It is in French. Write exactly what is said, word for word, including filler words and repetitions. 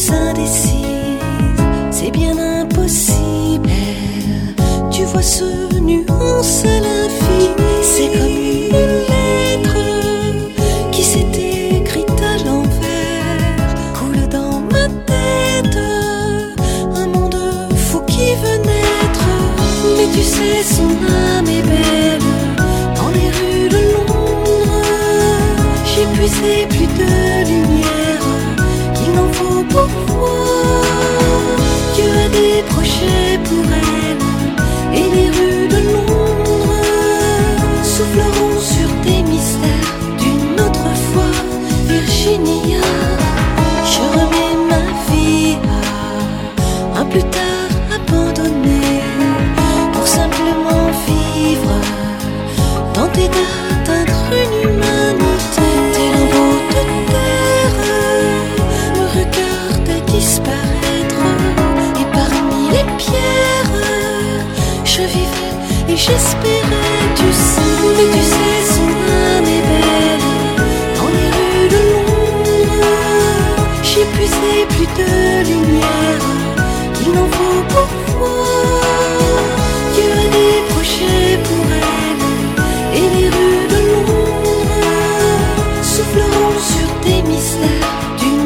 plus indécise, c'est bien impossible. Tu vois ce nuance à l'infini, c'est comme une lettre qui s'est écrite à l'envers. Coule dans ma tête un monde fou qui veut naître. Mais tu sais, son âme est belle dans les rues de Londres. J'ai puisé plus de lumière qu'il n'en faut pour voir. Dieu a des projets pour elle, et les rues de Londres souffleront sur des mystères d'une autre fois. Virginia, je remets ma vie à un plus tard abandonné, pour simplement vivre, tenter d'atteindre une humanité. Tel un bout de terre me regarde disparaître, et parmi les pierres je vivais et j'espérais, tu sais. Mais tu sais, son âme est belle dans les rues de Londres. J'ai puisé plus de lumière qu'il n'en faut pour voir. Dieu a des projets pour elle, et les rues de Londres souffleront sur des mystères d'une